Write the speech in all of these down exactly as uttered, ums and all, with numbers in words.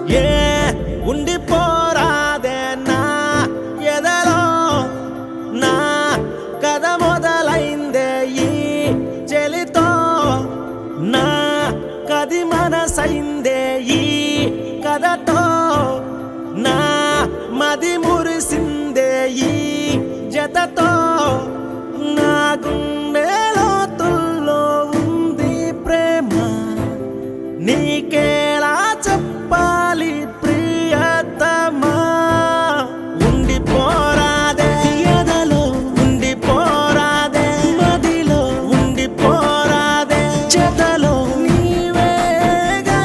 ఏ ఉండిపోరాదే నా ఎదలో నా కథ మొదలైందే ఈ చెలితో నా కది మనసైందే ఈ కథతో నా మది మురిసిందే ఈ జతతో నా గుండె లోతుల్లో ఉంది ప్రేమ నీకేలా చెప్పాలి ప్రియతమా ఉండిపోరాదే ఎదలో ఉండిపోరాదే మదిలో ఉండిపోరాదే జతలో నీవేగా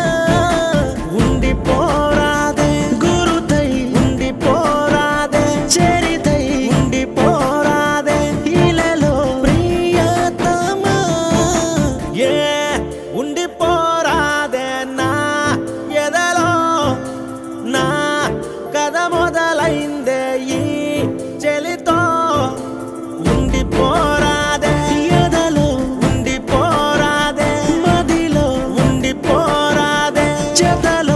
ఉండిపోరాదే గురుతై ఉండిపోరాదే చరితై ఉండిపోరాదే ఇలలో ప్రియతమా ఏ ఉండిపోరాదే నా ఎదలో నా కథ మొదలైందే ఈ చెలితో ఉండిపోరాదే ఎదలో ఉండిపోరాదే మదిలో ఉండిపోరాదే జతలో